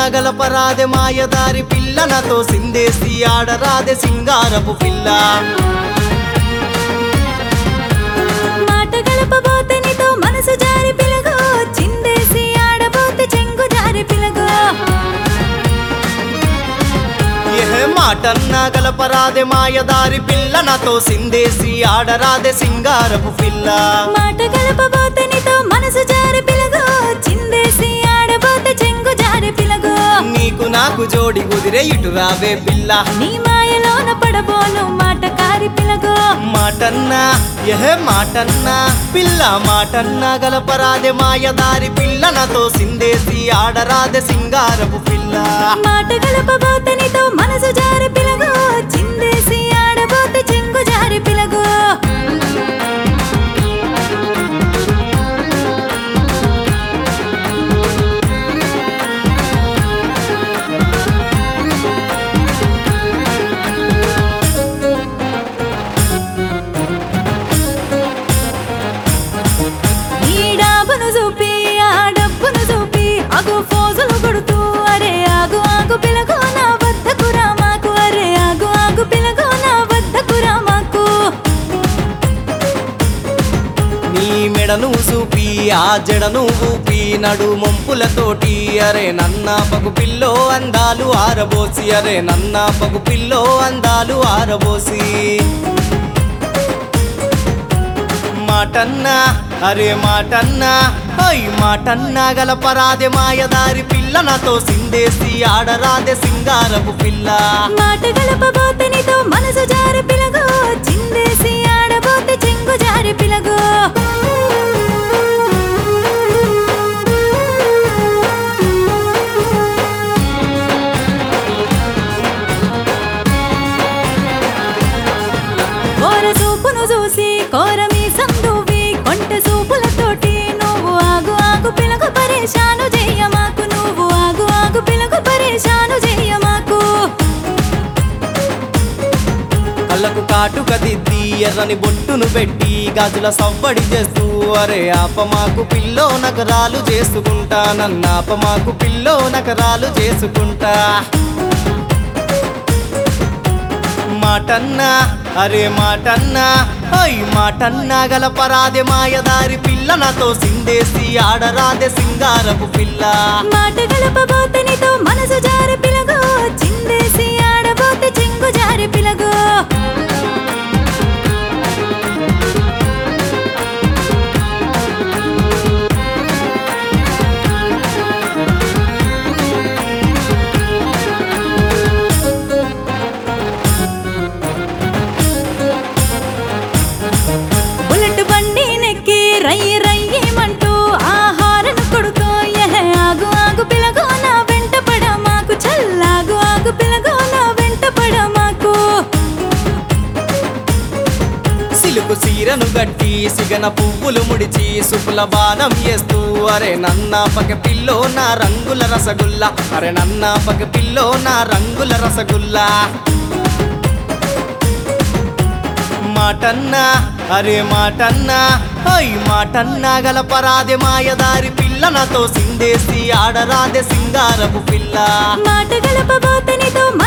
గలపరాదే మాయదారి పిల్ల నాతో సిందేసి ఆడరాదే సింగారపు పిల్ల మాట గలపబోతే నీతో మనసు జారి పిలగో చిందేసి ఆడబోతే చెంగు జారి పిలగో ఏ మాటన్నా గలపరాదే మాయదారి పిల్ల నాతో సిందేసి ఆడరాదే సింగారపు పిల్ల మాట గలపబోతే నీతో మనసు జారి పిలగో చిందేసి ఆడబోతే చెంగు జారి పిలగో నీకు నాకు జోడి కుదిరే ఇటు రావే పిల్ల నీ మాయలోన పడబోను మాటకారి పిలగో మాటన్నా మాటన్నా పిల్ల మాటన్నా గలపరాదే మాయదారి పిల్ల నాతో సిందేసి ఆడరాదే సింగారపు పిల్ల మాట గలపబోతే నీతో మనసు జారి పిలగో చిందేసి ఆడబోతే చెంగు జారి పిలగో ఈ డాబును చూపి ఆ డబ్బును చూపి అగు ఫోజులు కొడుతూ అరే ఆగు ఆగు పిలగో నా వద్దకు రామాకు అరే ఆగు ఆగు పిలగో నా వద్దకు రామాకు నీ మెడను చూపి ఆ జడను ఊపి నడు మొంపులతోటి అరే నన్న పగు పిల్లో అందాలు ఆరబోసి అరే నన్న పగు పిల్లో అందాలు ఆరబోసి మాటన్నా అరే మాటన్నా మాటన్నా గలపరాదే మాయదారి పిల్ల నాతో సిందేసి ఆడరాదే సింగారపు పిల్ల మాట గలపబోతే నీతో మనసు జారి పిలగో చిందేసి ఆడబోతే చెంగు జారి పిలగో కోర చూపును చూసి కోర మీసం దువ్వి కొంటె చూపులతోటి నువ్వు ఆగు ఆగు పిలగ పరేషాను చెయ్యమాకు నువ్వు ఆగు ఆగు పిలగ పరేషాను చెయ్యమాకు కళ్ళకు కాటుక దిద్ది ఎర్రని బొట్టును పెట్టి గాజుల సవ్వడి చేస్తూ అరే ఆపమాకు పిల్లో నగరాలు చేసుకుంటా నన్నాపమాకు పిల్లో నగరాలు చేసుకుంటా మాటన్నా అరే మాటన్నా మాటన్నా గలపరాదే మాయదారి పిల్ల నాతో సిందేసి ఆడరాదే సింగారపు పిల్ల మాట గలపబోతే నీతో మనసు జారి పిలగో చిందేసి ఆడబోతే చెంగు జారి పిలగో బుల్లెట్ బండి నెక్కి రయ్యి రయ్యమంటూ ఆహారను కొడుతూ ఆగు ఆగు పిలగో నా వెంట పడమాకు చల్లాగు ఆగు పిలగో నా వెంట పడమాకు సిలుకు సీరను గట్టి సిగన పువ్వులు ముడిచి సుపుల బాణం వేస్తూ అరే నన్న పగ పిల్లో నా రంగుల రసగుల్ల అరే నన్న పగ పిల్లో నా రంగుల రసగుల్ల మాటన్నా అరే మాటన్నా మాటన్నా గలపరాదే మాయదారి పిల్ల నాతో సిందేసి ఆడరాదే సింగారపు పిల్ల మాట గలపబోతే నీతో